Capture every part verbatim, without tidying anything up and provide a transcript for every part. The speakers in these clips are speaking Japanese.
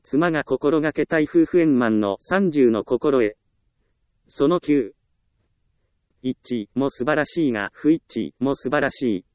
妻が心がけたい夫婦円満のさんじゅうの心得。そのきゅう。一致も素晴らしいが不一致も素晴らしい。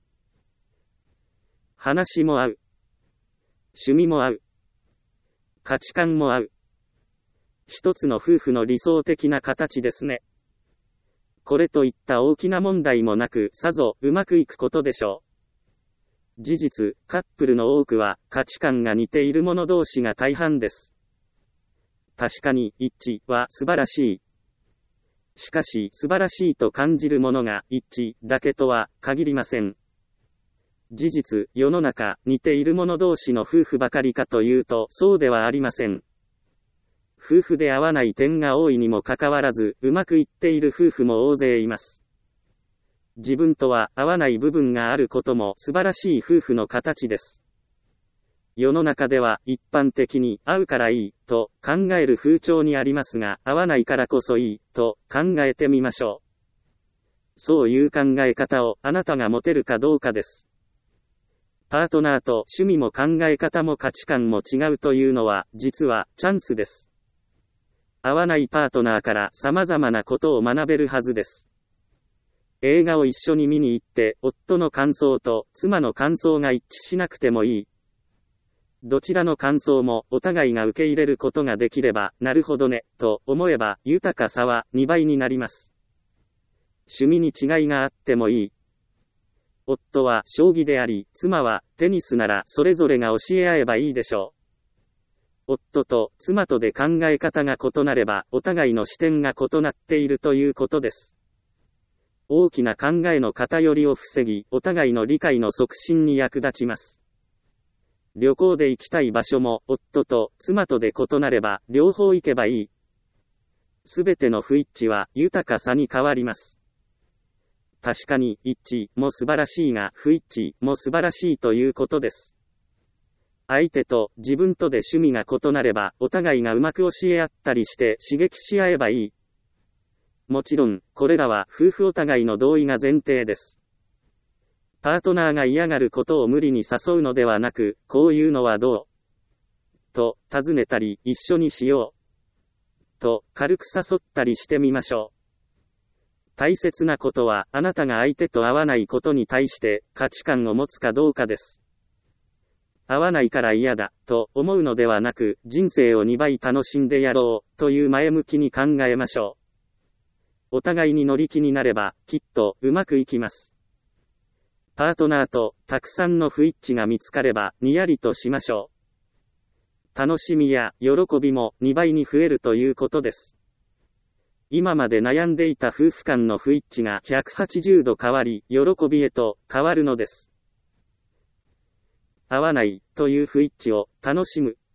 話も合う。趣味も合う。価値観も合う。一つの夫婦の理想的な形ですね。これといった大きな問題もなく、さぞうまくいくことでしょう。事実、カップルの多くは価値観が似ている者同士が大半です。確かに一致は素晴らしい。しかし素晴らしいと感じるものが一致だけとは限りません。事実、世の中似ている者同士の夫婦ばかりかというとそうではありません。夫婦で合わない点が多いにもかかわらず、うまくいっている夫婦も大勢います。自分とは合わない部分があることも素晴らしい夫婦の形です。世の中では一般的に合うからいいと考える風潮にありますが、合わないからこそいいと考えてみましょう。そういう考え方をあなたが持てるかどうかです。パートナーと趣味も考え方も価値観も違うというのは実はチャンスです。合わないパートナーから様々なことを学べるはずです。映画を一緒に見に行って、夫の感想と妻の感想が一致しなくてもいい。どちらの感想もお互いが受け入れることができれば、なるほどね、と思えば豊かさはにばいになります。趣味に違いがあってもいい。夫は将棋であり、妻はテニスならそれぞれが教え合えばいいでしょう。夫と妻とで考え方が異なれば、お互いの視点が異なっているということです。大きな考えの偏りを防ぎ、お互いの理解の促進に役立ちます。旅行で行きたい場所も、夫と妻とで異なれば、両方行けばいい。すべての不一致は豊かさに変わります。確かに、一致も素晴らしいが、不一致も素晴らしいということです。相手と自分とで趣味が異なれば、お互いがうまく教え合ったりして刺激し合えばいい。もちろん、これらは夫婦お互いの同意が前提です。パートナーが嫌がることを無理に誘うのではなく、こういうのはどうと尋ねたり、一緒にしようと軽く誘ったりしてみましょう。大切なことは、あなたが相手と合わないことに対して価値観を持つかどうかです。合わないから嫌だと思うのではなく、人生をにばい楽しんでやろうという前向きに考えましょう。お互いに乗り気になればきっとうまくいきます。パートナーとたくさんの不一致が見つかればにやりとしましょう。楽しみや喜びもにばいに増えるということです。今まで悩んでいた夫婦間の不一致がひゃくはちじゅうど変わり、喜びへと変わるのです。合わないという不一致を楽しむ。